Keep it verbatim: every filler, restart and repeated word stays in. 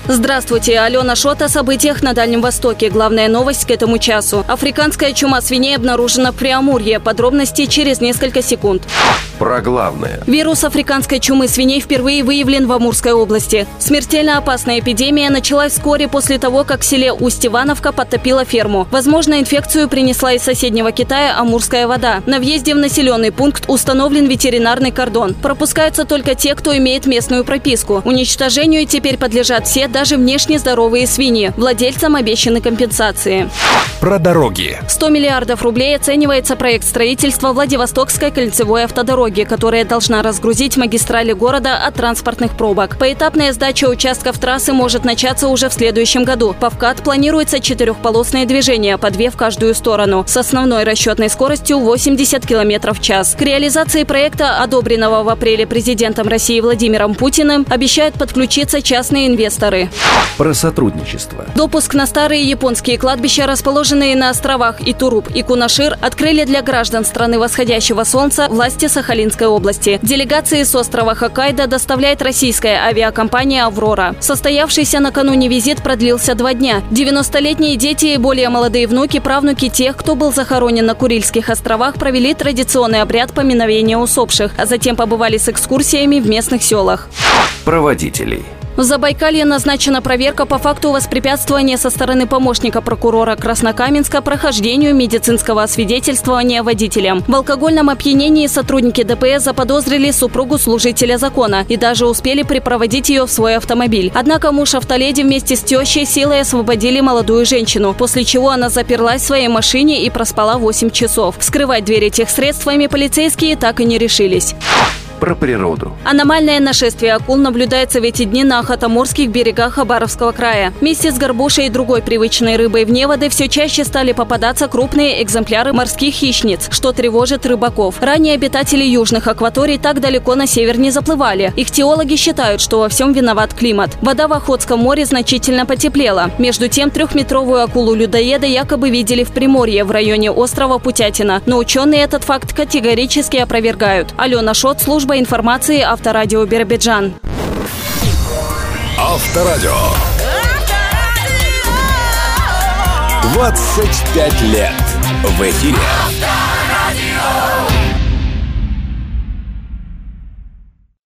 Здравствуйте, Алена Шот о событиях на Дальнем Востоке. Главная новость к этому часу. Африканская чума свиней обнаружена в Преамурье. Подробности через несколько секунд. Про главное. Вирус африканской чумы свиней впервые выявлен в Амурской области. Смертельно опасная эпидемия началась вскоре после того, как в селе Усть-Ивановка подтопила ферму. Возможно, инфекцию принесла из соседнего Китая амурская вода. На въезде в населенный пункт установлен ветеринарный кордон. Пропускаются только те, кто имеет местную прописку. Уничтожению теперь подлежат все, даже внешне здоровые свиньи. Владельцам обещаны компенсации. Про дороги. сто миллиардов рублей оценивается проект строительства Владивостокской кольцевой автодороги, которая должна разгрузить магистрали города от транспортных пробок. Поэтапная сдача участков трассы может начаться уже в следующем году. По ВКАД планируется четырехполосное движение, по две в каждую сторону, с основной расчетной скоростью восемьдесят километров в час. К реализации проекта, одобренного в апреле президентом России Владимиром Путиным, обещают подключиться частные инвесторы. Про сотрудничество. Допуск на старые японские кладбища, расположенные на островах Итуруп и Кунашир, открыли для граждан страны восходящего солнца власти Сахалинской области. Делегации с острова Хоккайдо доставляет российская авиакомпания «Аврора». Состоявшийся накануне визит продлился два дня. девяностолетние дети и более молодые внуки, правнуки тех, кто был захоронен на Курильских островах, провели традиционный обряд поминовения усопших, а затем побывали с экскурсиями в местных селах. Про водителей. В Забайкалье назначена проверка по факту воспрепятствования со стороны помощника прокурора Краснокаменска прохождению медицинского освидетельствования водителям. В алкогольном опьянении сотрудники ДПС заподозрили супругу служителя закона и даже успели припроводить ее в свой автомобиль. Однако муж автоледи вместе с тещей силой освободили молодую женщину, после чего она заперлась в своей машине и проспала восемь часов. Вскрывать двери техсредствами полицейские так и не решились. Про природу. Аномальное нашествие акул наблюдается в эти дни на охотоморских берегах Хабаровского края. Вместе с горбушей и другой привычной рыбой в неводы все чаще стали попадаться крупные экземпляры морских хищниц, что тревожит рыбаков. Ранее обитатели южных акваторий так далеко на север не заплывали. Ихтиологи считают, что во всем виноват климат. Вода в Охотском море значительно потеплела. Между тем, трехметровую акулу-людоеда якобы видели в Приморье, в районе острова Путятина. Но ученые этот факт категорически опровергают. Алена Шот, служба информации Авторадио Биробиджан. Авторадио. двадцать пять лет в эфире. Авторадио.